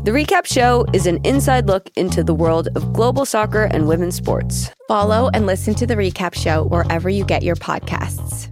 The Recap Show is an inside look into the world of global soccer and women's sports. Follow and listen to The Recap Show wherever you get your podcasts.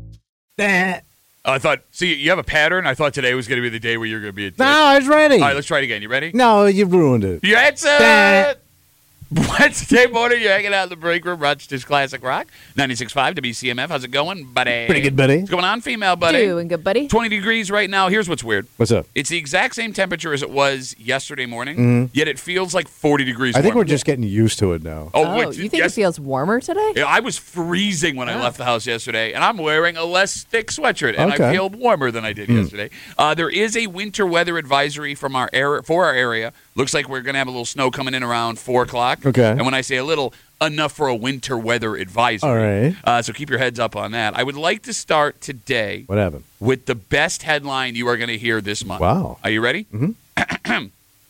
I thought, see, you have a pattern. I thought today was going to be the day where you're going to be a dick. No, I was ready. All right, let's try it again. You ready? No, you ruined it. That's Wednesday morning, you're hanging out in the break room, Rochester's Classic Rock, 96.5 WCMF. How's it going, buddy? Pretty good, buddy. What's going on, female buddy? Doing good, buddy. 20 degrees right now. Here's what's weird. What's up? It's the exact same temperature as it was yesterday morning, yet it feels like 40 degrees I think warmer. we're just getting used to it now. Oh, wait, you think it feels warmer today? Yeah, I was freezing when I left the house yesterday, and I'm wearing a less thick sweatshirt, and I Okay. feel warmer than I did yesterday. There is a winter weather advisory from our for our area. Looks like we're going to have a little snow coming in around 4 o'clock. Okay. And when I say a little, enough for a winter weather advisory. All right. So keep your heads up on that. I would like to start today What happened? with the best headline you are going to hear this month. Wow. Are you ready? Mm-hmm.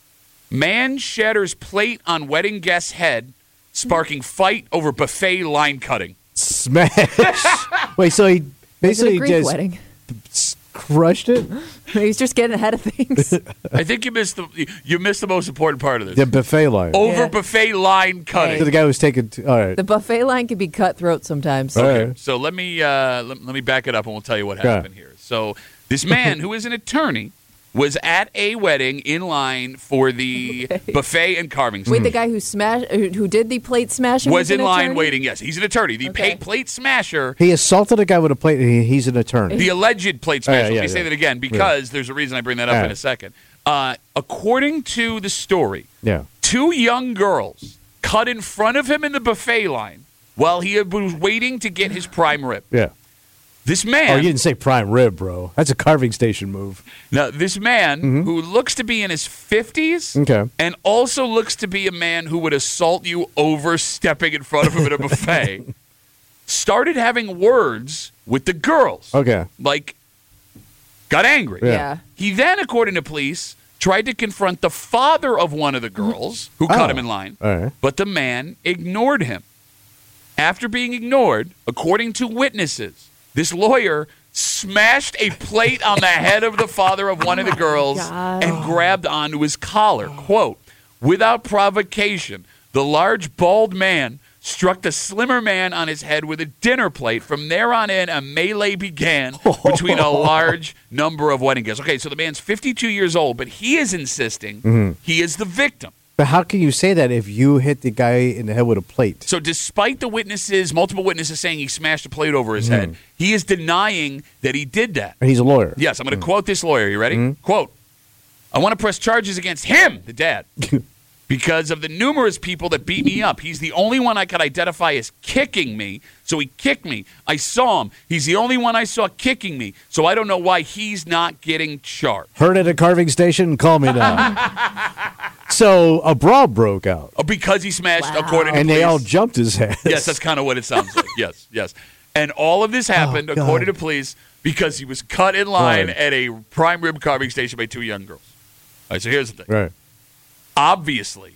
Man shatters plate on wedding guest's head, sparking fight over buffet line cutting. Smash. Wait, so he Was it a basically Greek just wedding? crushed it? He's just getting ahead of things. I think you missed the most important part of this. The buffet line. Over Yeah. buffet line cutting. So the guy was taking... all right. The buffet line can be cutthroat sometimes. All Okay, right. so let me back it up and we'll tell you what Okay. happened here. So this man, who is an attorney, was at a wedding in line for the buffet and carving. Wait, the guy who did the plate smashing was in an line attorney? waiting. Yes, he's an attorney. The Okay. plate smasher. He assaulted a guy with a plate. He's an attorney. The alleged plate Oh, yeah, smasher. Let me yeah, say yeah. that again because there's a reason I bring that up All in right. a second. According to the story, Yeah. 2 young girls cut in front of him in the buffet line while he was waiting to get his prime rib. Yeah. This man... Oh, you didn't say prime rib, bro. That's a carving station move. Now, this man who looks to be in his 50s Okay. and also looks to be a man who would assault you overstepping in front of him at a buffet started having words with the girls. Okay. Like, got angry. Yeah. He then, according to police, tried to confront the father of one of the girls who cut Oh. him in line, All right. but the man ignored him. After being ignored, according to witnesses, this lawyer smashed a plate on the head of the father of one of the girls God. and grabbed onto his collar. Quote, without provocation, the large, bald man struck the slimmer man on his head with a dinner plate. From there on in, a melee began between a large number of wedding guests. Okay, so the man's 52 years old, but he is insisting he is the victim. But how can you say that if you hit the guy in the head with a plate? So despite the multiple witnesses saying he smashed a plate over his head, he is denying that he did that. And he's a lawyer. Yes, I'm going to quote this lawyer. You ready? Quote, I want to press charges against him, the dad, because of the numerous people that beat me up. He's the only one I could identify as kicking me, so he kicked me. I saw him. He's the only one I saw kicking me, so I don't know why he's not getting charged. Heard at a carving station? Call me now. So a brawl broke out. Because he smashed, Wow. according to And police. they all jumped his ass. Yes, that's kind of what it sounds like. Yes, yes. And all of this happened, God. according to police, because he was cut in line Right. at a prime rib carving station by 2 young girls. All right, so here's the thing. Right. Obviously,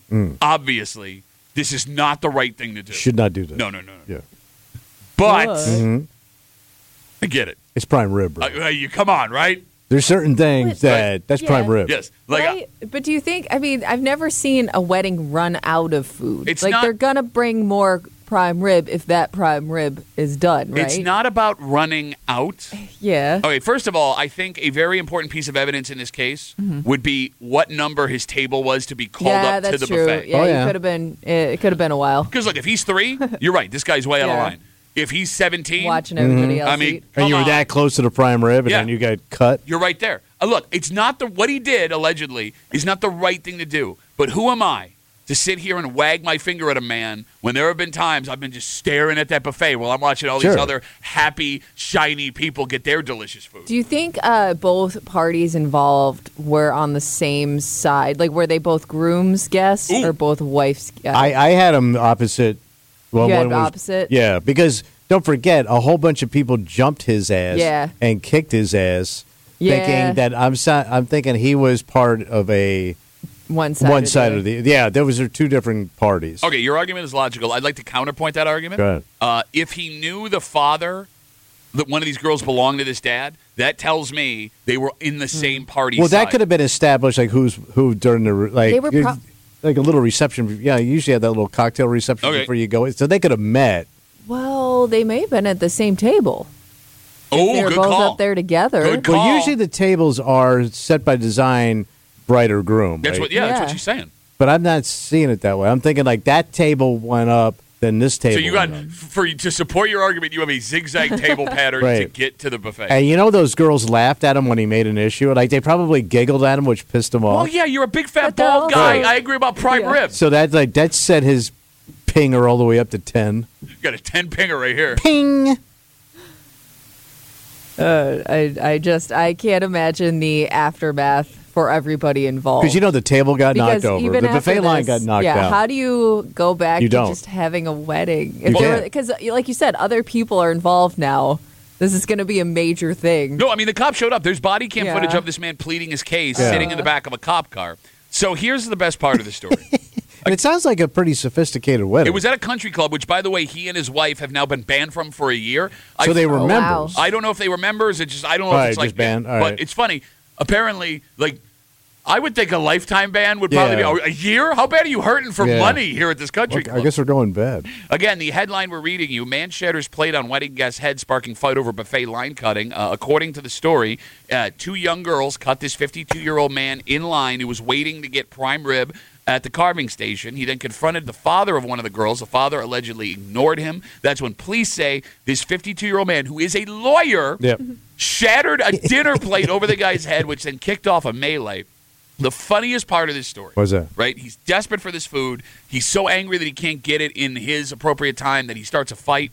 this is not the right thing to do. Should not do that. No. Yeah. But What? I get it. It's prime rib, bro. You come on, right? There's certain things that's Yeah. prime rib. Yes. Like But do you think, I've never seen a wedding run out of food. It's like, not- they're going to bring more prime rib if that prime rib is done, right? it's not about running out. Yeah. Okay, first of all, I think a very important piece of evidence in this case would be what number his table was to be called yeah, up to that's the true. buffet. Yeah, Oh, yeah. it could have been a while Because look, if he's 3, you're right. This guy's way out of Yeah. line. If he's 17, watching everybody else I mean, eat. And you were come on. that close to the prime rib, and Yeah. then you got cut. You're right there. Look, it's not what he did allegedly is not the right thing to do. But who am I to sit here and wag my finger at a man when there have been times I've been just staring at that buffet while I'm watching all these Sure. other happy, shiny people get their delicious food. Do you think both parties involved were on the same side? Like, were they both groom's guests Ooh. or both wife's guests? I had them opposite. Well, You had one was- opposite? Yeah, because don't forget, a whole bunch of people jumped his ass Yeah. and kicked his ass, Yeah. thinking that I'm thinking he was part of a one side. one side of the. Yeah, those are two different parties. Okay, your argument is logical. I'd like to counterpoint that argument. Go ahead. If he knew the father that one of these girls belonged to this dad, that tells me they were in the same party. Well, that side. could have been established, like who during the like. They were like a little reception. Yeah, you usually have that little cocktail reception before you go. So they could have met. Well, they may have been at the same table. Oh, They were good both call. up there together. Good call. Well, usually the tables are set by design, bride or groom. That's right? what. Yeah, that's what Yeah. she's saying. But I'm not seeing it that way. I'm thinking like that table went up, then this table. So you got went up. to support your argument. You have a zigzag table pattern to Right. get to the buffet. And you know those girls laughed at him when he made an issue. Like they probably giggled at him, which pissed him Well, off. yeah, you're a big fat But they're bald guy. also- I agree about prime Yeah. rib. So that set his pinger all the way up to 10. You got a 10 pinger right here. Ping. I can't imagine the aftermath for everybody involved. Because you know the table got Because knocked over. even The after buffet line this, got knocked yeah, out. how do you go back You to don't. just having a wedding? You can't. Because, like you said, other people are involved now. This is going to be a major thing. No, I mean, the cop showed up. There's body cam Yeah. footage of this man pleading his case Yeah. sitting in the back of a cop car. So here's the best part of the story. And it sounds like a pretty sophisticated wedding. It was at a country club, which, by the way, he and his wife have now been banned from for a year. So they were Oh, wow. members. I don't know if they were members. It's just I don't know All if right, it's like just banned. All but right. it's funny. Apparently, like I would think a lifetime ban would probably Yeah. be a year. How bad are you hurting for Yeah. money here at this country Well, club? I guess we're going bad. Again, the headline we're reading you: man shatters plate on wedding guest's head, sparking fight over buffet line cutting. According to the story, two young girls cut this 52-year-old man in line who was waiting to get prime rib at the carving station. He then confronted the father of one of the girls. The father allegedly ignored him. That's when police say this 52-year-old man, who is a lawyer, Yep. shattered a dinner plate over the guy's head, which then kicked off a melee. The funniest part of this story. What was that? Right? He's desperate for this food. He's so angry that he can't get it in his appropriate time that he starts a fight.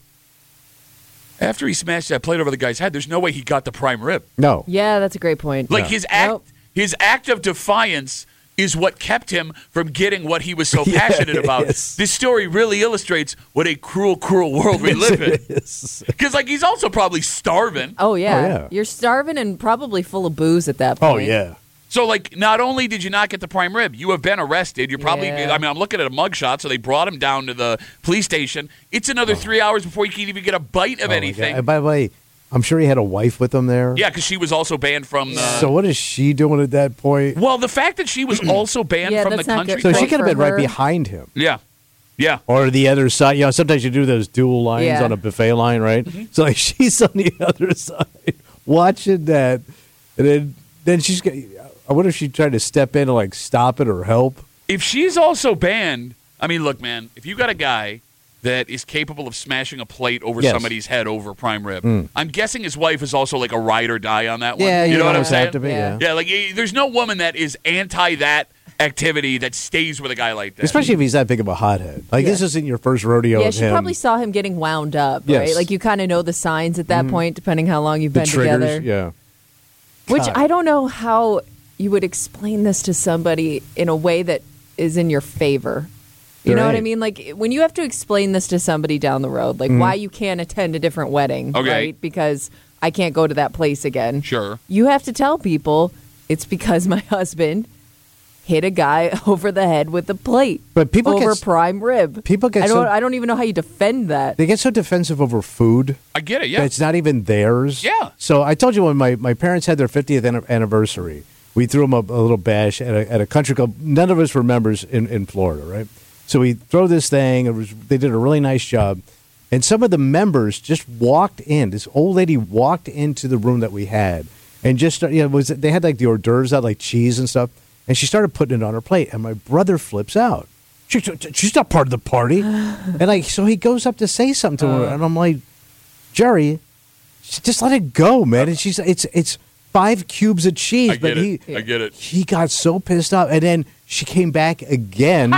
After he smashed that plate over the guy's head, there's no way he got the prime rib. No. Yeah, that's a great point. Like Nope. his act of defiance is what kept him from getting what he was so passionate about. Yes. This story really illustrates what a cruel, cruel world we live in. Yes. Because like he's also probably starving. Oh yeah. Oh, yeah. You're starving and probably full of booze at that Oh, point. yeah. So, like, not only did you not get the prime rib, you have been arrested. You're probably, Yeah. I mean, I'm looking at a mugshot, so they brought him down to the police station. It's another 3 hours before you can even get a bite of Oh, my anything. God. And by the way, I'm sure he had a wife with him there. Yeah, because she was also banned from the. So what is she doing at that point? Well, the fact that she was also banned Yeah, from the that's not country. good. So Point she could have for been right her. behind him. Yeah. Yeah. Or the other side. You know, sometimes you do those dual lines Yeah. on a buffet line, right? So like she's on the other side watching that. And then she's got, I wonder if she tried to step in and like stop it or help. If she's also banned, I mean, look, man, if you got a guy that is capable of smashing a plate over Yes. somebody's head over prime rib, I'm guessing his wife is also like a ride or die on that one. Yeah, you know what I'm almost saying? have to be, Yeah. yeah. Yeah, like there's no woman that is anti that activity that stays with a guy like that. Especially if he's that big of a hothead. Like this isn't your first rodeo Yeah, of she him. probably saw him getting wound up, Yes. right? Like you kind of know the signs at that point, depending how long you've the been triggers. together. Yeah. Which God. I don't know how you would explain this to somebody in a way that is in your favor. You know what I Right. mean? Like when you have to explain this to somebody down the road, like why you can't attend a different wedding, Okay. right? Because I can't go to that place again. Sure. You have to tell people it's because my husband hit a guy over the head with a plate. But people over get- prime rib. people get so- I don't even know how you defend that. They get so defensive over food. I get it, yeah. that it's not even theirs. Yeah. So I told you when my parents had their 50th anniversary, we threw them a little bash at a country club. None of us were members in Florida, right? So we throw this thing. They did a really nice job. And some of the members just walked in. This old lady walked into the room that we had and just, they had like the hors d'oeuvres out, like cheese and stuff. And she started putting it on her plate. And my brother flips out. She's not part of the party. And so he goes up to say something to her. And I'm like, Jerry, just let it go, man. And she's it's 5 cubes of cheese. I get but it. I get it. He got so pissed off. And then she came back again.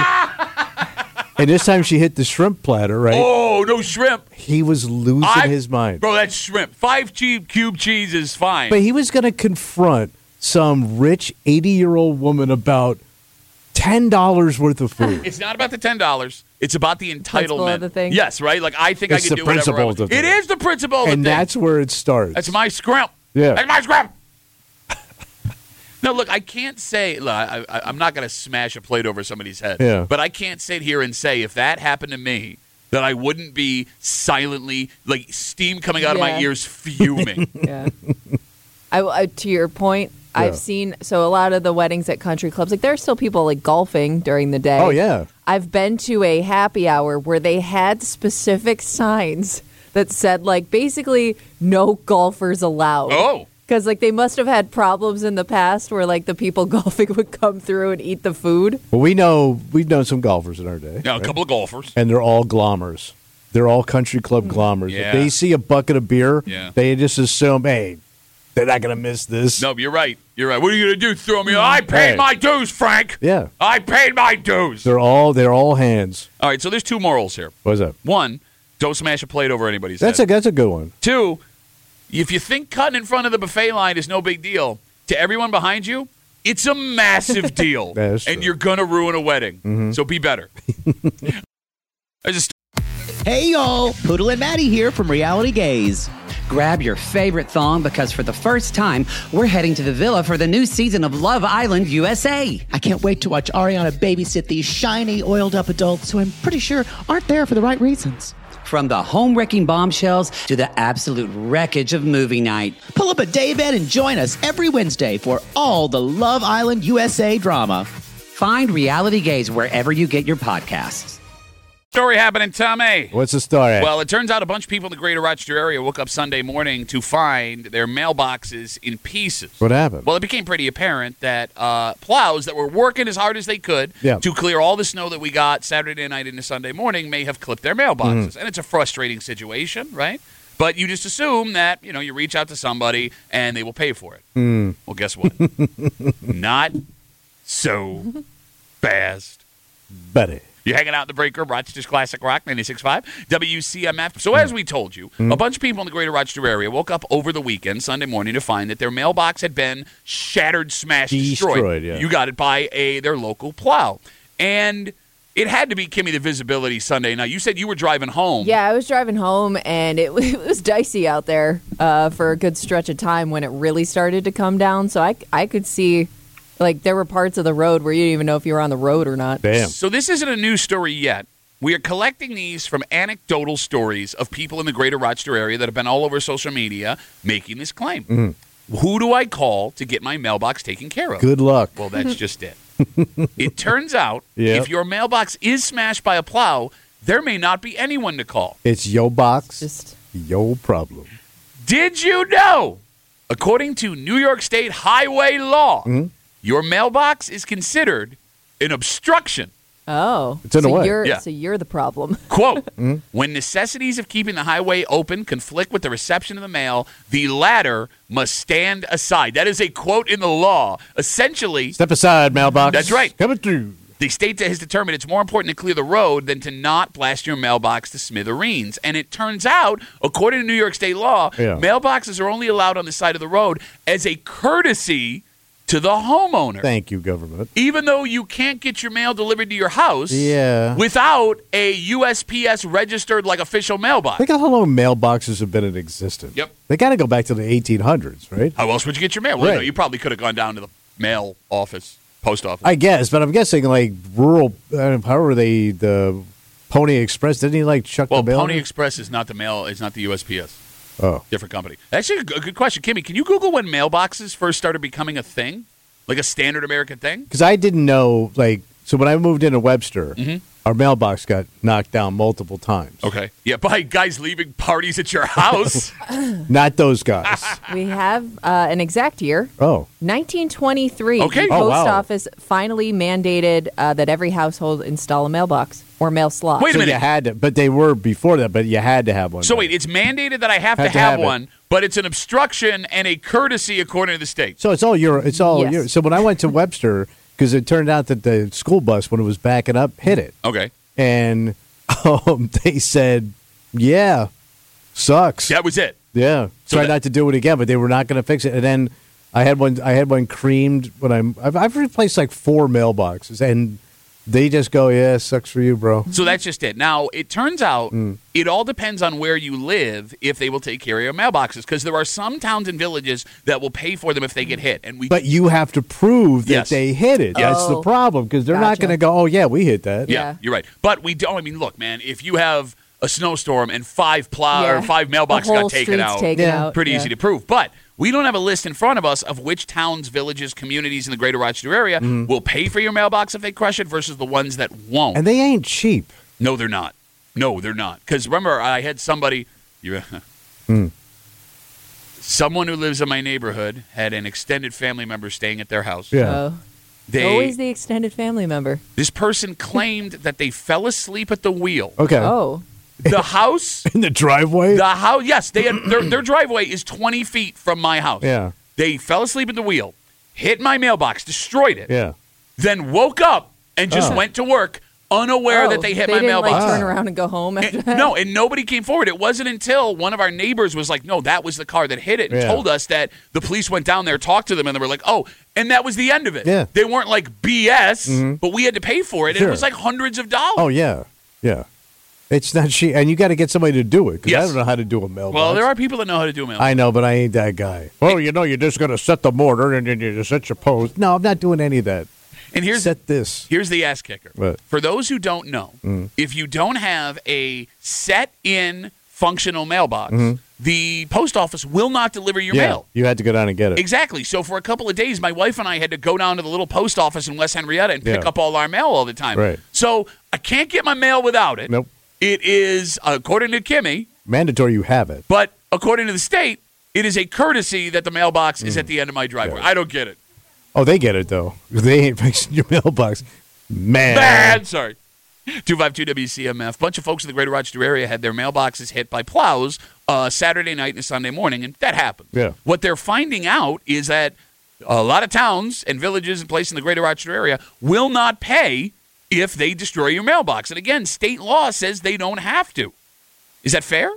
And this time she hit the shrimp platter, right? Oh, no shrimp. He was losing his mind. Bro, that's shrimp. 5 cube cheese is fine. But he was going to confront some rich 80-year-old woman about $10 worth of food. It's not about the $10. It's about the Principle entitlement. of the thing. Yes, right? Like, I think It's I can the do whatever I principle want. of the It thing. is the principle of the And thing. that's where it starts. That's my scrimp. Yeah. That's my scrimp. No, look, I can't say, look, I'm not going to smash a plate over somebody's head. Yeah. But I can't sit here and say if that happened to me that I wouldn't be silently, like steam coming out of my Yeah. ears, fuming. Yeah. I to your point, I've seen a lot of the weddings at country clubs. Like there are still people like golfing during the day. Oh, yeah. I've been to a happy hour where they had specific signs that said like basically no golfers allowed. Oh. Because like they must have had problems in the past where like the people golfing would come through and eat the food. Well, we've known some golfers in our day. Now, a couple of golfers. And they're all glommers. They're all country club glommers. Yeah. If they see a bucket of beer, Yeah. they just assume, hey, they're not going to miss this. No, you're right. You're right. What are you going to do? Throw me? I paid Hey. my dues, Frank. Yeah. I paid my dues. They're all hands. All right, so there's two morals here. What's that? One, don't smash a plate over anybody's That's head. a good one. Two, if you think cutting in front of the buffet line is no big deal, to everyone behind you, it's a massive deal. That is and true. you're going to ruin a wedding. So be better. I just Hey y'all, Poodle and Maddie here from Reality Gaze. Grab your favorite thong because for the first time, we're heading to the villa for the new season of Love Island USA. I can't wait to watch Ariana babysit these shiny, oiled up adults who I'm pretty sure aren't there for the right reasons. From the home-wrecking bombshells to the absolute wreckage of movie night. Pull up a daybed and join us every Wednesday for all the Love Island USA drama. Find Reality Gaze wherever you get your podcasts. story happening, Tommy. What's the story? Well, it turns out a bunch of people in the greater Rochester area woke up Sunday morning to find their mailboxes in pieces. What happened? Well, it became pretty apparent that plows that were working as hard as they could to clear all the snow that we got Saturday night into Sunday morning may have clipped their mailboxes. And it's a frustrating situation, right? But you just assume that, you reach out to somebody and they will pay for it. Well, guess what? Not so fast. Buddy. You're hanging out in the break room, Rochester's Classic Rock, 96.5, WCMF. So as we told you, a bunch of people in the greater Rochester area woke up over the weekend, Sunday morning, to find that their mailbox had been shattered, smashed, destroyed. Yeah. You got it by their local plow. And it had to be, Kimmy, the visibility Sunday night. You said you were driving home. Yeah, I was driving home, and it was dicey out there for a good stretch of time when it really started to come down. So I could see, like, there were parts of the road where you didn't even know if you were on the road or not. Damn. So this isn't a news story yet. We are collecting these from anecdotal stories of people in the greater Rochester area that have been all over social media making this claim. Who do I call to get my mailbox taken care of? Good luck. Well, that's just it. It turns out Yep. if your mailbox is smashed by a plow, there may not be anyone to call. It's yo box, Just yo problem. Did you know, according to New York State highway law, your mailbox is considered an obstruction? it's in the way. So you're the problem. Quote, when necessities of keeping the highway open conflict with the reception of the mail, the latter must stand aside. That is a quote in the law. Essentially, Step aside, mailbox. That's right. Coming through. the state has determined it's more important to clear the road than to not blast your mailbox to smithereens. And it turns out, according to New York State law, mailboxes are only allowed on the side of the road as a courtesy to the homeowner. Thank you, government. Even though you can't get your mail delivered to your house without a USPS registered, like, official mailbox. Think of how long mailboxes have been in existence. Yep. They got to go back to the 1800s, right? How else would you get your mail? Well, Right. you probably could have gone down to the mail office, post office. I guess, but I'm guessing like rural, how were they, the Pony Express, didn't he like chuck Well, the mail? Pony Express is not the mail. It's not the USPS. Oh. Different company. Actually, a good question. Kimmy, can you Google when mailboxes first started becoming a thing? Like a standard American thing? Because I didn't know, like, so when I moved into Webster, our mailbox got knocked down multiple times. Okay. Yeah, by guys leaving parties at your house. Not those guys. We have an exact year. Oh. 1923. Okay. The Oh, post wow. office finally mandated that every household install a mailbox or mail slot. Wait a So minute. you had to, but they were before that, but you had to have one. So wait, it's mandated that I have to Had to have have it. one, but it's an obstruction and a courtesy according to the state. So it's all Yes. Euro. So when I went to Webster, because it turned out that the school bus, when it was backing up, hit it. Okay. And they said, yeah, sucks. That was it. Yeah. So Try that- not to do it again, but they were not going to fix it. And then I had one creamed when I've replaced like 4 mailboxes, and they just go, yeah, sucks for you, bro. So that's just it. Now, it turns out it all depends on where you live if they will take care of your mailboxes, because there are some towns and villages that will pay for them if they get hit. And But you have to prove that Yes. they hit it. Yes. That's the Oh, problem, because they're not gotcha. going to go, oh, yeah, we hit that. Yeah, Yeah. you're right. But we don't. I mean, look, man, if you have a snowstorm and 5 Yeah. mailboxes The whole got taken street's out. taken out. Pretty Yeah. easy to prove. But we don't have a list in front of us of which towns, villages, communities in the greater Rochester area will pay for your mailbox if they crush it versus the ones that won't. And they ain't cheap. No, they're not. No, they're not. Because remember, I had somebody, someone who lives in my neighborhood had an extended family member staying at their house. Yeah. Oh. They, Always the extended family member. this person claimed that they fell asleep at the wheel. Okay. Oh. The house, In the driveway? yes, they had their driveway is 20 feet from my house. Yeah. They fell asleep at the wheel, hit my mailbox, destroyed it, Yeah. then woke up and just went to work unaware that they hit my didn't, mailbox. Like, turn around and go home after that? No, and nobody came forward. It wasn't until one of our neighbors was like, no, that was the car that hit it, and Yeah. told us that the police went down there, talked to them, and they were like, oh, and that was the end of it. Yeah. They weren't like BS, but we had to pay for it, and Sure. it was like hundreds of dollars. Oh, yeah. Yeah. It's not cheap. And you got to get somebody to do it because I Yes. don't know how to do a mailbox. Well, there are people that know how to do mailbox. I know, but I ain't that guy. Well, you're just going to set the mortar and then you just set your post. No, I'm not doing any of that. And here's Set this. Here's the ass kicker. What? For those who don't know, if you don't have a set-in functional mailbox, the post office will not deliver your Yeah. mail. You had to go down and get it. Exactly. So for a couple of days, my wife and I had to go down to the little post office in West Henrietta and pick Yeah. up all our mail all the time. Right. So I can't get my mail without it. Nope. It is, according to Kimmy, Mandatory you have it. but according to the state, it is a courtesy that the mailbox is at the end of my driveway. Yeah. I don't get it. Oh, they get it, though. They ain't fixing your mailbox. Man. Bad. Sorry. 252 WCMF. Bunch of folks in the greater Rochester area had their mailboxes hit by plows Saturday night and Sunday morning, and that happens. Yeah. What they're finding out is that a lot of towns and villages and places in the greater Rochester area will not pay if they destroy your mailbox. And again, state law says they don't have to. Is that fair?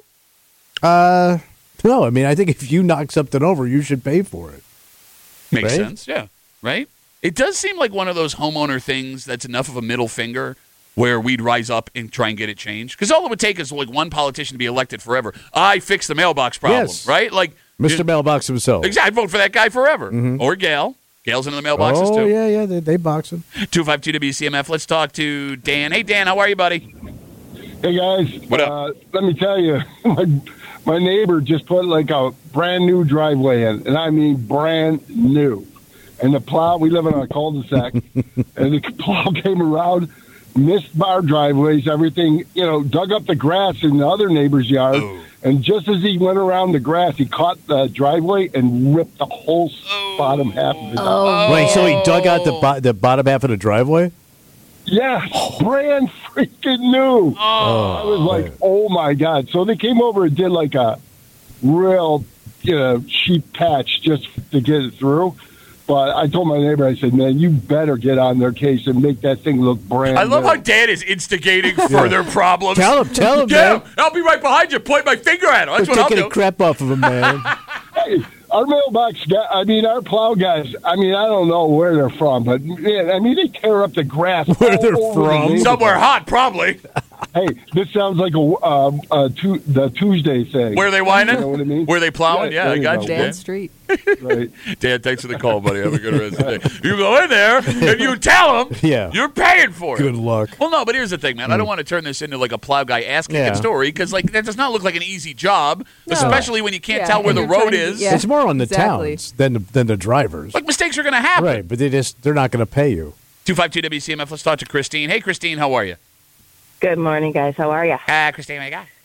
No, I mean, I think if you knock something over, you should pay for it. Makes Right? sense, yeah. Right? It does seem like one of those homeowner things that's enough of a middle finger where we'd rise up and try and get it changed. Because all it would take is like one politician to be elected forever. I fixed the mailbox problem, Yes. right? Like Mr. Mailbox himself. Exactly. I'd vote for that guy forever. Or Gal. Gal's into the mailboxes Oh, too. yeah, they box him. 252 WCMF. Let's talk to Dan. Hey, Dan, how are you, buddy? Hey guys, What up? let me tell you, my neighbor just put like a brand new driveway in, and I mean brand new. And the plow, we live in a cul-de-sac, and the plow came around, missed our driveways, everything, dug up the grass in the other neighbor's yard. Oh. And just as he went around the grass, he caught the driveway and ripped the whole bottom half of it out. Wait, so he dug out the bottom half of the driveway? Yeah, brand freaking new. I was like, oh my God. So they came over and did like a real, sheep patch just to get it through. But I told my neighbor, I said, man, you better get on their case and make that thing look brand I love new. how Dan is instigating further problems. Tell him, Yeah, man. I'll be right behind you. Point my finger at him. That's what I'll Taking do. a crap off of him, man. Hey, our mailbox guy, our plow guys, I don't know where they're from, but man, they tear up the grass. Where all they're over the from. neighborhood. Somewhere hot, probably. Hey, this sounds like the Tuesday thing. Where are they whining? You know what I mean? Where are they plowing? Yeah, Yeah, I there got you you, go. Dan. Dan Street. Right. Dan, thanks for the call, buddy. Have a good rest of the day. You go in there and you tell them Yeah. you're paying for it. Good luck. Well, no, but here's the thing, man. I don't want to turn this into like a plow guy asking Yeah. a story because that does not look like an easy job, especially when you can't Yeah, tell where and the you're road trying to- is. yeah. It's more on the Exactly. towns than the drivers. Like mistakes are going to happen. Right, but they're not going to pay you. 252 WCMF. Let's talk to Christine. Hey, Christine, how are you? Good morning, guys. How are you? Christine, what you got?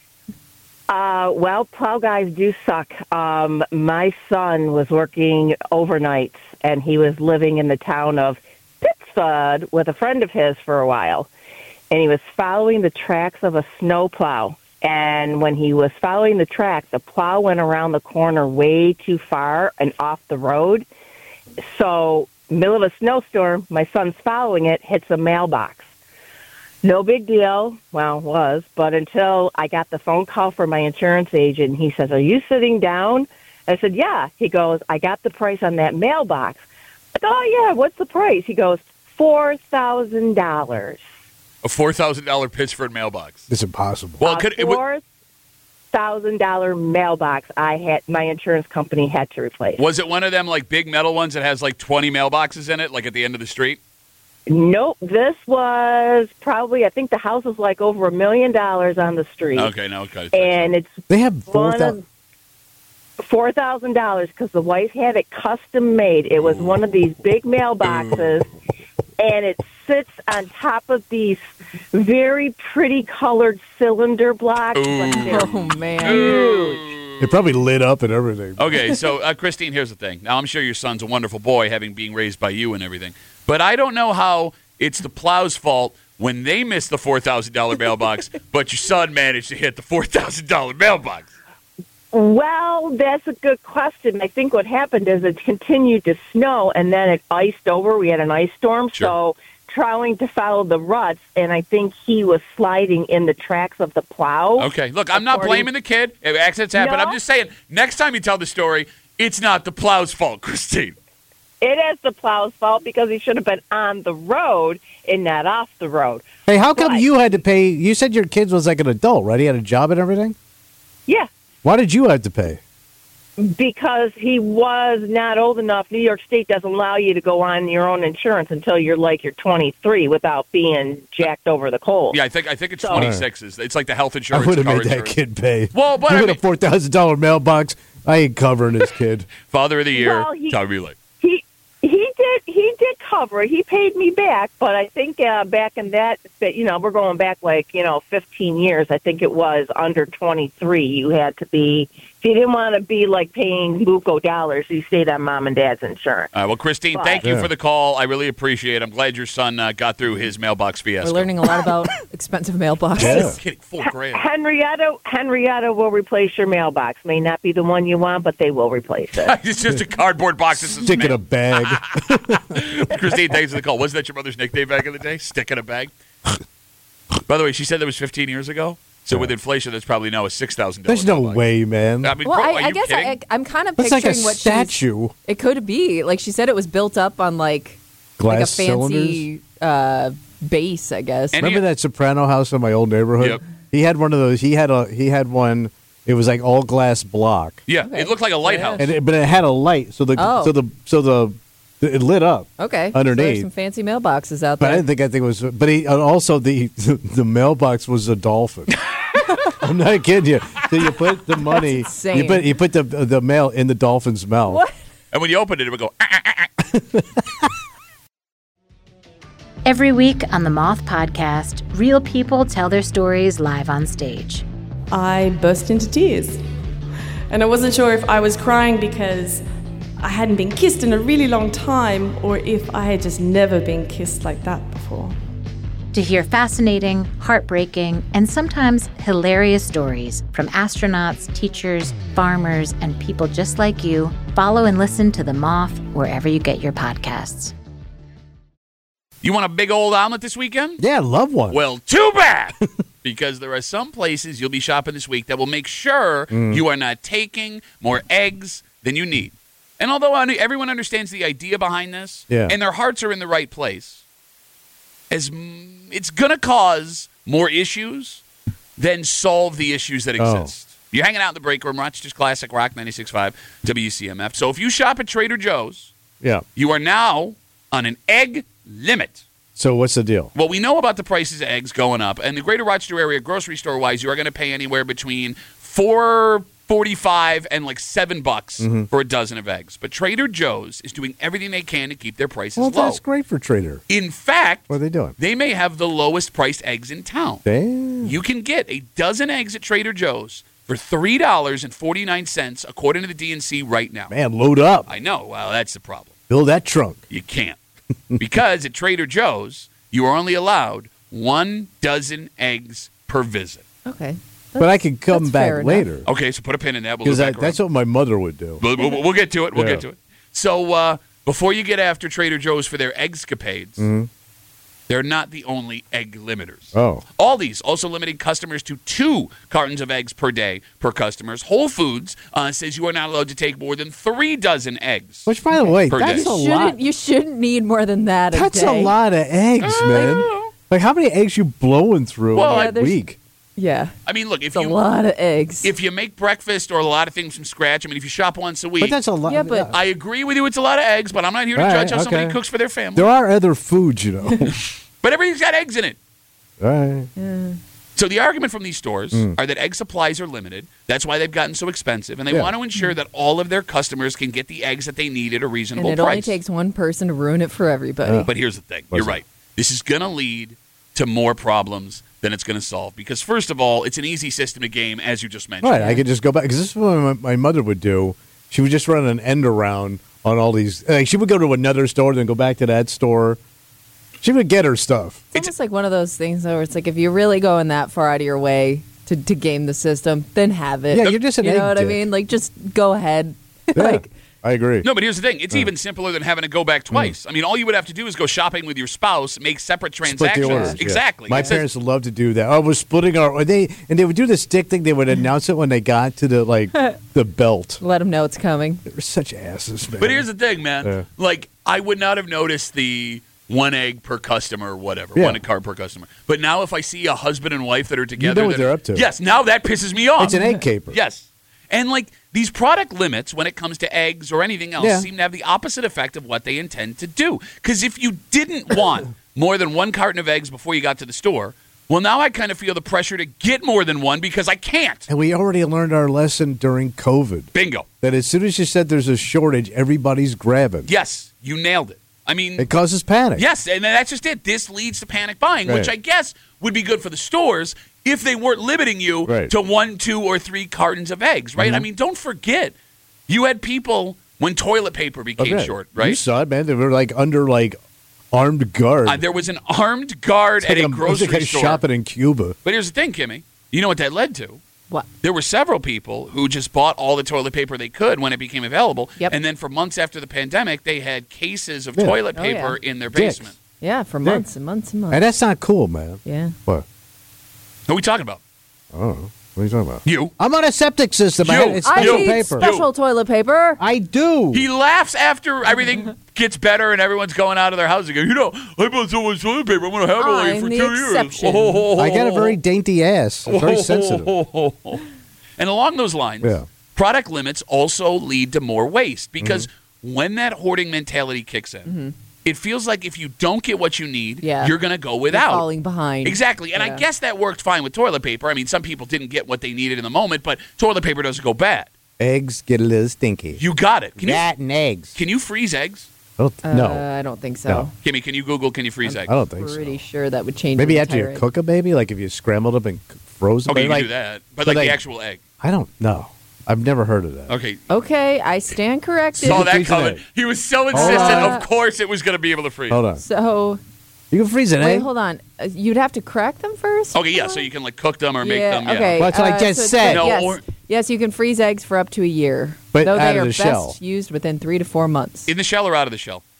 Well, plow guys do suck. My son was working overnights, and he was living in the town of Pittsford with a friend of his for a while. And he was following the tracks of a snowplow. And when he was following the track, the plow went around the corner way too far and off the road. So, middle of a snowstorm, my son's following it, hits a mailbox. No big deal. Well, it was, but until I got the phone call from my insurance agent, he says, "Are you sitting down?" I said, "Yeah." He goes, "I got the price on that mailbox." I go, "Oh, yeah, what's the price?" He goes, $4,000. A $4,000 Pittsford mailbox. It's impossible. Well, it would, $4,000 mailbox my insurance company had to replace. was it one of them like big metal ones that has like 20 mailboxes in it, like at the end of the street? Nope. This was probably, I think the house was like over $1 million on the street. Okay, now okay. And it's They have $4,000 because the wife had it custom made. It was one of these big mailboxes, and it sits on top of these very pretty colored cylinder blocks. But they're Oh, man. huge. It probably lit up and everything. Okay, so Christine, here's the thing. Now, I'm sure your son's a wonderful boy, having being raised by you and everything. But I don't know how it's the plow's fault when they missed the $4,000 mailbox, but your son managed to hit the $4,000 mailbox. Well, that's a good question. I think what happened is it continued to snow, and then it iced over. We had an ice storm, so trying to follow the ruts, and I think he was sliding in the tracks of the plow. Okay, look, I'm not blaming the kid. If accidents happen, No. I'm just saying, next time you tell the story, it's not the plow's fault, Christine. It is the plow's fault because he should have been on the road and not off the road. Hey, how come But- you had to pay? You said your kid was like an adult, right? He had a job and everything? Yeah, Why did you have to pay? because he was not old enough. New York State doesn't allow you to go on your own insurance until you're 23 without being jacked over the coals. Yeah, I think it's So- 26. It's like the health I insurance. would have car made that insurance. kid pay. Well, but you I had a mean- $4,000 mailbox. I ain't covering this kid. Father of the year, Well, he- Tommy Lee. He did cover it. He paid me back, but I think back in that, we're going back 15 years. I think it was under 23. You had to be, if you didn't want to be like paying buco dollars, you stayed on mom and dad's insurance. All right, well, Christine, thank you for the call. I really appreciate it. I'm glad your son got through his mailbox fiasco. We're learning a lot about expensive mailboxes. Yeah. Kidding, $4,000. Henrietta will replace your mailbox. May not be the one you want, but they will replace it. It's just a cardboard box. Stick in a bag. Christine, thanks for the call. Wasn't that your mother's nickname back in the day? Stick in a bag? By the way, she said that was 15 years ago. So with inflation, that's probably now a $6,000. There's no mailbox. way, man. I mean, Well, bro, are I you guess kidding? I'm kind of That's picturing like a what statue. it could be. Like she said, it was built up on like a Glass fancy base, I guess. And Remember that Soprano house in my old neighborhood? Yep. He had one of those. He had one. It was like all glass block, Yeah, it looked like a lighthouse. but it had a light, so it lit up. Okay, so underneath. there's some fancy mailboxes out But there. I think it was. But he also the mailbox was a dolphin. I'm not kidding you. So you put the money. insane. You put the mail in the dolphin's mouth. What? And when you opened it, it would go, Every week on the Moth Podcast, real people tell their stories live on stage. I burst into tears. And I wasn't sure if I was crying because I hadn't been kissed in a really long time or if I had just never been kissed like that before. To hear fascinating, heartbreaking, and sometimes hilarious stories from astronauts, teachers, farmers, and people just like you, follow and listen to The Moth wherever you get your podcasts. you want a big old omelet this weekend? Yeah, I love one. Well, too bad. Because there are some places you'll be shopping this week that will make sure you are not taking more eggs than you need. And although everyone understands the idea behind this, and their hearts are in the right place, it's going to cause more issues than solve the issues that exist. You're hanging out in the break room, Rochester's Classic Rock 96.5 WCMF. So if you shop at Trader Joe's, you are now on an egg limit. So what's the deal? Well, we know about the prices of eggs going up, and the greater Rochester area, grocery store-wise, you are going to pay anywhere between $4.45 and like $7 for a dozen of eggs. But Trader Joe's is doing everything they can to keep their prices Well, low. that's great for Trader. In fact, What are they doing? they may have the lowest priced eggs in town. Damn. You can get a dozen eggs at Trader Joe's for $3.49, according to the DNC right now. Man, load up. I know. Well, that's the problem. Fill that trunk. You can't. Because at Trader Joe's, you are only allowed 1 dozen eggs per visit. Okay. But I can come that's back fair enough. later. Okay, so put a pin in that. We'll Because loop back that's around. what my mother would do. We'll get to it. We'll Yeah. get to it. So before you get after Trader Joe's for their eggscapades, they're not the only egg limiters. Oh. Aldi's also limiting customers to 2 cartons of eggs per day per customers. Whole Foods says you are not allowed to take more than 3 dozen eggs. Which, by the way, Per that's day. a lot. You shouldn't need more than that a That's day. a lot of eggs, man. Like, how many eggs you blowing through Well, in yeah, a there's- week? Yeah. I mean, look, if It's a lot of eggs. If you make breakfast or a lot of things from scratch, I mean, if you shop once a week. But that's a lot. Yeah, but I agree with you. It's a lot of eggs, but I'm not here to judge how somebody cooks for their family. There are other foods, you know. But everything's got eggs in it. All right. Yeah. So the argument from these stores are that egg supplies are limited. That's why they've gotten so expensive. And they want to ensure that all of their customers can get the eggs that they need at a reasonable And it price. only takes one person to ruin it for everybody. But here's the thing. You're right. This is going to lead to more problems than it's going to solve. Because, first of all, it's an easy system to game, as you just mentioned. Right, I could just go back. Because this is what my mother would do. She would just run an end around on all these. Like, she would go to another store, then go back to that store. She would get her stuff. It's almost like one of those things, though, where it's like if you're really going that far out of your way to game the system, then have it. Yeah, you're just an You egg know what I dick. mean? Like, just go ahead. Yeah, I agree. No, but here's the thing. It's even simpler than having to go back twice. I mean, all you would have to do is go shopping with your spouse, make separate Split transactions. the orders. Yeah. Exactly. My It says- parents love to do that. Oh, we're splitting our. They would do the stick thing. They would announce it when they got to the belt. Let them know it's coming. They're such asses, man. But here's the thing, man. Yeah. Like, I would not have noticed the one egg per customer or whatever, Yeah. one card per customer. But now if I see a husband and wife that are together. know what they're up to. Yes, now that pisses me off. It's an egg caper. Yes. And, like, these product limits when it comes to eggs or anything else seem to have the opposite effect of what they intend to do. Because if you didn't want more than one carton of eggs before you got to the store, well, now I kind of feel the pressure to get more than one because I can't. And we already learned our lesson during COVID. Bingo. That as soon as you said there's a shortage, everybody's grabbing. Yes, you nailed it. I mean, It causes panic. yes, and that's just it. This leads to panic buying, which Right. I guess would be good for the stores if they weren't limiting you Right. to 1, 2, or 3 cartons of eggs, right? I mean, don't forget, you had people when toilet paper became Okay. short, You right? saw it, man. They were like under armed guard. There was an armed guard It's at like a grocery like store. shopping in Cuba. But here's the thing, Kimmy. You know what that led to? What? There were several people who just bought all the toilet paper they could when it became available. Yep. And then for months after the pandemic, they had cases of Yeah. toilet Oh, yeah. paper in their Dicks. basement. Yeah, for months and months and months. And that's not cool, man. Yeah. What? Who are we talking about? Oh, what are you talking about? You. I'm on a septic system. You. It's I special need paper. special toilet paper. I do. He laughs after everything gets better and everyone's going out of their house. He goes, I bought so much toilet paper, I'm going to have it like I'm for the 2 years. exception. I got a very dainty ass. It's very sensitive. And along those lines, Yeah. product limits also lead to more waste because when that hoarding mentality kicks in, it feels like if you don't get what you need, Yeah. you're going to go You're without. falling behind. Exactly. And I Yeah. guess that worked fine with toilet paper. I mean, some people didn't get what they needed in the moment, but toilet paper doesn't go bad. Eggs get a little stinky. You got it. and eggs. Can you freeze eggs? Oh, no. I don't think so. No. Kimmy, can you Google, can you freeze eggs? I don't think so. Pretty sure that would change. Maybe the after you entire egg. cook them, maybe? Like if you scrambled them and froze them? Okay, you like, can do that. But but like the like- actual egg. I don't know. I've never heard of that. Okay. Okay, I stand corrected. Saw that freeze an coming. egg. He was so insistent. on. Of course it was going to be able to freeze. Hold on. So You can freeze an wait, egg? hold on. You'd have to crack them first. Okay, yeah, so you can like cook them or make yeah, them. Yeah. Okay. Well, that's what I just said. No, yes, or- yes, you can freeze eggs for up to a year, But though out they of are the best shell. used within 3 to 4 months. In the shell or out of the shell?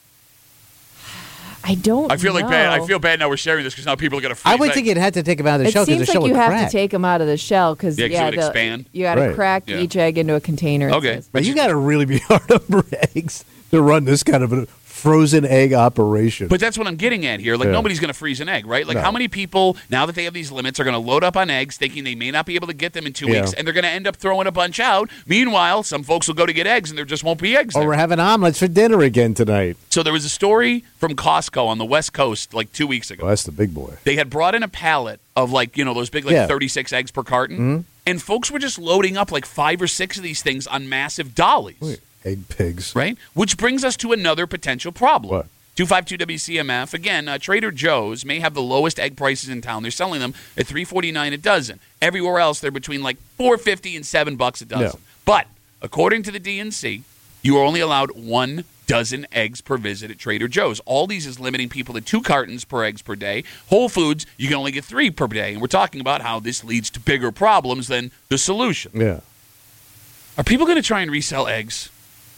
I don't. I feel like bad. I know. feel bad now we're sharing this because now people are going to freeze I would eggs. think you'd have to take them out of the It shell because seems the shell like you would have crack. to take them out of the shell because Yeah, 'cause it would expand. You got to Right. crack Yeah. each egg into a container. it Okay. says. But you got to really be hard up for eggs to run this kind of a frozen egg operation. But that's what I'm getting at here. Like, Yeah. nobody's going to freeze an egg, right? Like, No. how many people, now that they have these limits, are going to load up on eggs thinking they may not be able to get them in 2 Yeah. weeks, and they're going to end up throwing a bunch out? Meanwhile, some folks will go to get eggs, and there just won't be eggs Or there. we're having omelets for dinner again tonight. So there was a story from Costco on the West Coast like 2 weeks ago. Well, that's the big boy. They had brought in a pallet of like, those big, like Yeah. 36 eggs per carton. And folks were just loading up like 5 or 6 of these things on massive dollies. Egg pigs. Right? Which brings us to another potential problem. What? 252 WCMF. Again, Trader Joe's may have the lowest egg prices in town. They're selling them at $3.49 a dozen. Everywhere else, they're between like $4.50 and $7 a dozen. Yeah. But according to the DNC, you are only allowed 1 dozen eggs per visit at Trader Joe's. Aldi's is limiting people to 2 cartons per eggs per day. Whole Foods, you can only get 3 per day. And we're talking about how this leads to bigger problems than the solution. Yeah. Are people going to try and resell eggs?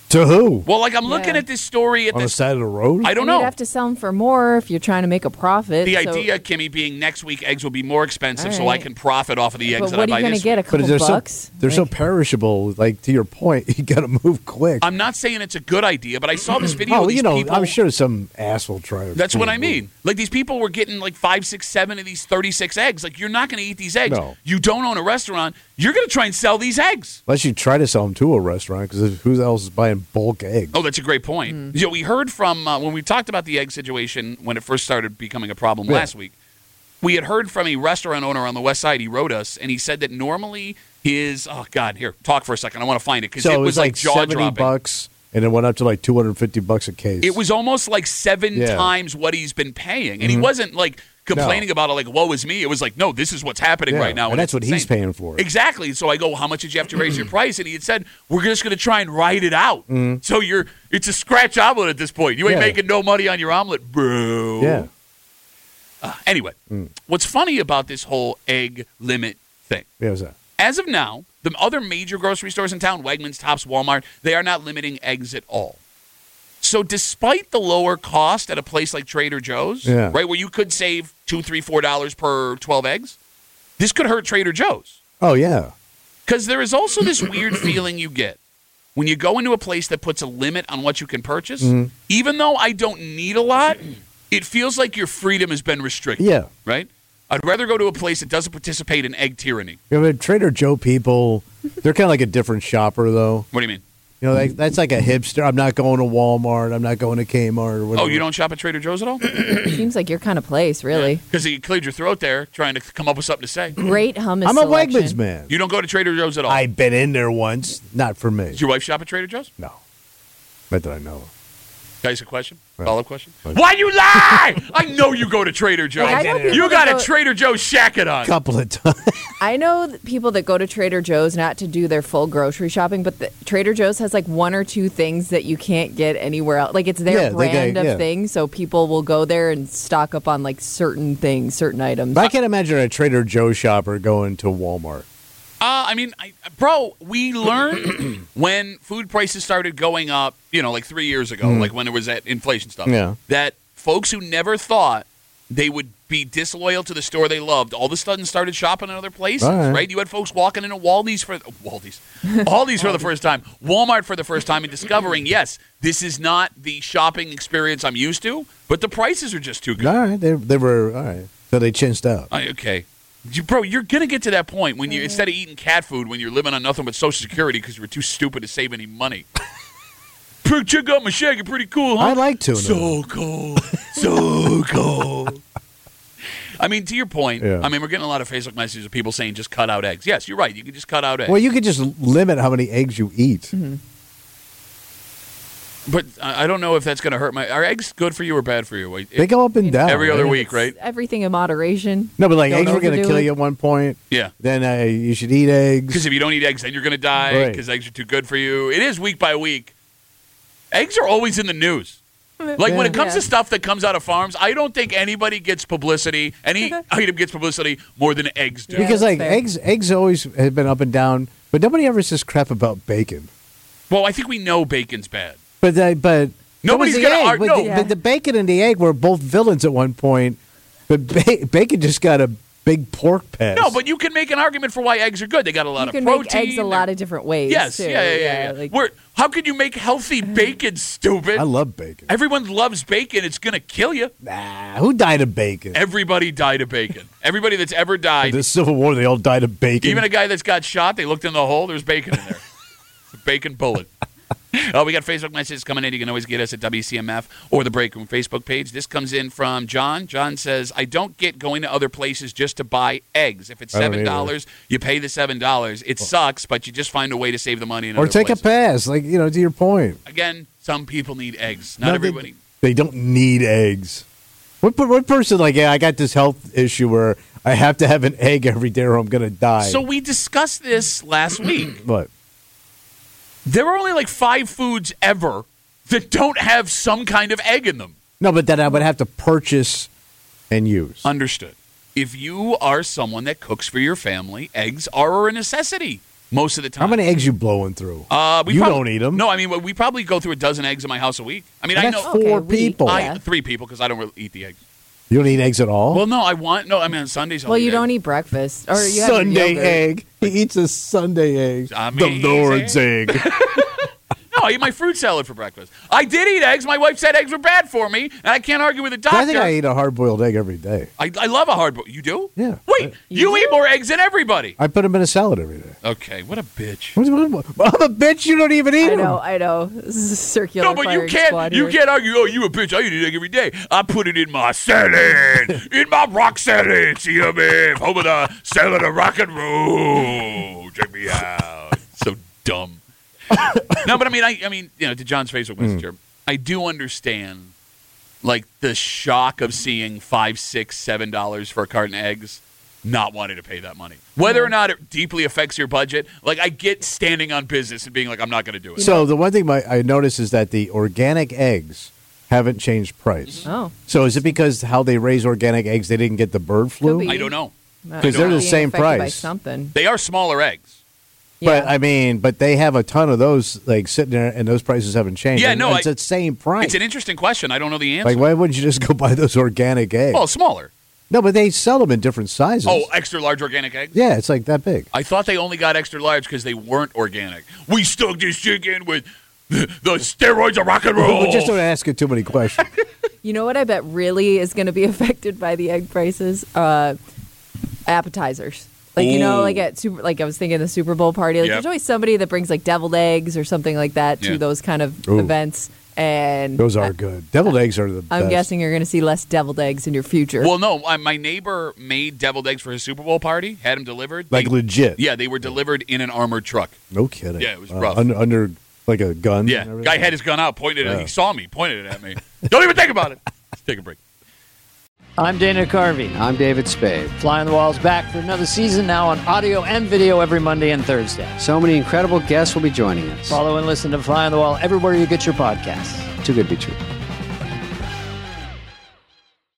To who? Well, like I'm looking at this story at On the side of the road? I don't And know. You'd have to sell them for more if you're trying to make a profit. The so- idea, Kimmy, being next week eggs will be more expensive, All so I right. can profit off of the eggs But that what I are buy you going this to get? A week. couple they're bucks? they're so perishable. Like, to your point, you got to move quick. I'm not saying it's a good idea, but I saw this video. Oh, of these you know, people, I'm sure some ass will try it. That's what I mean. Like, these people were getting like 5, 6, 7 of these 36 eggs. Like, you're not going to eat these eggs. No. You don't own a restaurant. You're going to try and sell these eggs. Unless you try to sell them to a restaurant, because who else is buying bulk eggs? Oh, that's a great point. You know, we heard from when we talked about the egg situation when it first started becoming a problem Yeah. last week. We had heard from a restaurant owner on the west side. He wrote us, and he said that normally his here, talk for a second. I want to find it because So it was like jaw $70, dropping. and it went up to like $250 a case. It was almost like 7 Yeah. times what he's been paying, and he wasn't like complaining about it like woe is me. It was like, no, this is what's happening Yeah, right now, and that's it's what he's insane. paying for it. Exactly. So I go, how much did you have to raise your price? And he had said, we're just going to try and ride it out. So it's a scratch omelet at this point. You ain't Yeah. making no money on your omelet, bro. Yeah. Anyway, what's funny about this whole egg limit thing? Yeah, what's that? As of now, the other major grocery stores in town, Wegmans, Tops, Walmart, they are not limiting eggs at all. So despite the lower cost at a place like Trader Joe's, Yeah. right, where you could save $2, $3, $4 per 12 eggs, this could hurt Trader Joe's. Oh, yeah. Because there is also this weird feeling you get when you go into a place that puts a limit on what you can purchase. Even though I don't need a lot, it feels like your freedom has been restricted. Yeah. Right? I'd rather go to a place that doesn't participate in egg tyranny. Yeah, but Trader Joe people, they're kind of like a different shopper, though. What do you mean? You know, that's like a hipster. I'm not going to Walmart. I'm not going to Kmart or whatever. Oh, you don't shop at Trader Joe's at all? Seems like your kind of place, really. Because you cleared your throat there trying to come up with something to say. Great hummus I'm a selection. Wegmans man. You don't go to Trader Joe's at all? I've been in there once. Not for me. Does your wife shop at Trader Joe's? No. Not that I know of. Can I ask a question? Follow-up question? Why you lie? I know you go to Trader Joe's. Like, I know people You got that a go- Trader Joe's shacket on. Couple of times. I know people that go to Trader Joe's not to do their full grocery shopping, but Trader Joe's has like 1 or 2 things that you can't get anywhere else. Like it's their brand of things, so people will go there and stock up on like certain things, certain items. But I can't imagine a Trader Joe shopper going to Walmart. Bro, we learned when food prices started going up, like 3 years ago, like when it was that inflation stuff, Yeah. that folks who never thought they would be disloyal to the store they loved all of a sudden started shopping in other places, All right. You had folks walking into Aldi's for the first time, Walmart for the first time, and discovering, yes, this is not the shopping experience I'm used to, but the prices are just too good. All right. They were, all right. So they chinched out. Okay. Bro, you're going to get to that point when you, instead of eating cat food, when you're living on nothing but Social Security because you were too stupid to save any money. Check out my shaggy, pretty cool, huh? I like tuna. So cool. So cool. I mean, to your point, Yeah. we're getting a lot of Facebook messages of people saying just cut out eggs. Yes, you're right. You can just cut out eggs. Well, you could just limit how many eggs you eat. But I don't know if that's going to hurt Are eggs good for you or bad for you? They go up and down. Every other right? week, right? Everything in moderation. No, but like Don't eggs were going to overdo kill it. you at one point. Yeah. Then you should eat eggs. Because if you don't eat eggs, then you're going to die Right. because eggs are too good for you. It is week by week. Eggs are always in the news. Like when it comes to stuff that comes out of farms, I don't think anybody gets publicity, any item gets publicity more than eggs do. Because like fair. eggs always have been up and down, but nobody ever says crap about bacon. Well, I think we know bacon's bad. But Nobody's the gonna egg. argue. But, No. but the bacon and the egg were both villains at one point. But bacon just got a big pork pass. No, but you can make an argument for why eggs are good. They got a lot You of can protein. make eggs a lot of different ways. Yes, too. yeah. Like, How could you make healthy bacon, stupid? I love bacon. Everyone loves bacon. It's going to kill you. Nah, who died of bacon? Everybody died of bacon. Everybody that's ever died. The Civil War, they all died of bacon. Even a guy that's got shot, they looked in the hole, there's bacon in there. It's a bacon bullet. We got Facebook messages coming in. You can always get us at WCMF or the Break Room Facebook page. This comes in from John. John says, I don't get going to other places just to buy eggs. If it's I don't $7, you pay the $7. It sucks, but you just find a way to save the money in or other take places. a pass, like, to your point. Again, some people need eggs. Not No, everybody. They don't need eggs. What person, I got this health issue where I have to have an egg every day or I'm going to die. So we discussed this last week. What? There are only 5 foods ever that don't have some kind of egg in them. No, but then I would have to purchase and use. Understood. If you are someone that cooks for your family, eggs are a necessity. Most of the time. How many eggs you blowing through? You don't eat them. No, I mean, we probably go through a dozen eggs in my house a week. I mean, And I that's know 4 people. 3 people because I don't really eat the eggs. You don't eat eggs at all? Well, no, I mean, on Sundays I'll Well, eat you eggs. don't eat breakfast. Or you have Sunday yogurt. egg. He eats a Sunday egg. The Lord's egg. No, I eat my fruit salad for breakfast. I did eat eggs. My wife said eggs were bad for me, and I can't argue with the doctor. I think I eat a hard-boiled egg every day. I love a hard boiled. You do? Yeah. Wait, you eat more eggs than everybody. I put them in a salad every day. Okay, what a bitch. I'm a bitch. You don't even eat them. I know. This is a circular No, but you firing can't. squad You here. can't argue. Oh, you a bitch? I eat an egg every day. I put it in my salad, in my rock salad. See you, man. Home of the salad of rock and roll. Check me out. So dumb. No, but I mean, to John's Facebook Messenger, I do understand, like the shock of seeing $5, $6, $7 for a carton of eggs, not wanting to pay that money. Whether or not it deeply affects your budget, like I get standing on business and being like, I'm not going to do it. So the one thing I noticed is that the organic eggs haven't changed price. Oh. So is it because how they raise organic eggs, they didn't get the bird flu? I don't know. Because they're the same Affected by price. something. They are smaller eggs. But but they have a ton of those like sitting there, and those prices haven't changed. Yeah, And no, it's the same price. It's an interesting question. I don't know the answer. Like, why wouldn't you just go buy those organic eggs? Oh, smaller. No, but they sell them in different sizes. Oh, extra large organic eggs? Yeah, it's like that big. I thought they only got extra large because they weren't organic. We stuck this chicken with the steroids of rock and roll. We just don't ask it too many questions. You know what I bet really is going to be affected by the egg prices? Appetizers. Like, like I was thinking the Super Bowl party. Like, Yep. there's always somebody that brings like deviled eggs or something like that to Yeah. those kind of Ooh. events. And Those are good. Deviled eggs are the best. I'm guessing you're going to see less deviled eggs in your future. Well, no, my neighbor made deviled eggs for his Super Bowl party, had them delivered. Like legit. Yeah, they were delivered in an armored truck. No kidding. Yeah, it was rough. Under like a gun. Yeah, and everything? guy had his gun out, pointed it. Yeah. He saw me, pointed it at me. Don't even think about it. Let's take a break. I'm Dana Carvey. I'm David Spade. Fly on the Wall's back for another season now on audio and video every Monday and Thursday. So many incredible guests will be joining us. Follow and listen to Fly on the Wall everywhere you get your podcasts. Too good to be true.